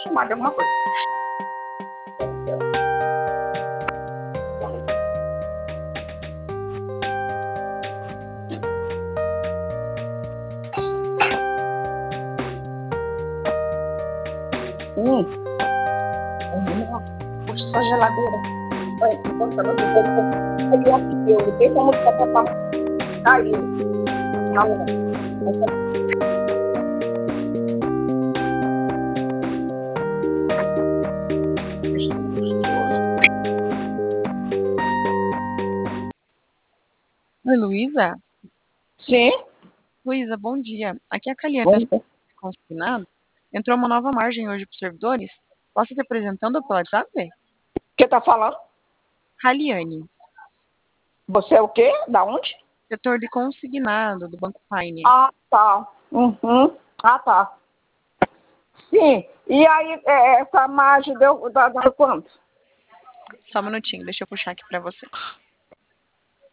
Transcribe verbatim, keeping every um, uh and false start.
chamar de alguma coisa. Hum. Puxa sua geladeira. Olha, tô gostando do povo. Ele é que eu liguei pra música pra papai. Caiu. Oi, Luísa? Sim. Luísa, bom dia. Aqui é a Caliane, Bom da dia. Consignado. Entrou uma nova margem hoje para os servidores. Posso te apresentando pelo WhatsApp? Quem tá falando? Caliane, Você é o quê? Da onde? setor de consignado do Banco Pioneer. Ah, tá. Uhum. Ah, tá. Sim. E aí, é, essa margem deu, dá, dá quanto? Só um minutinho, deixa eu puxar aqui para você.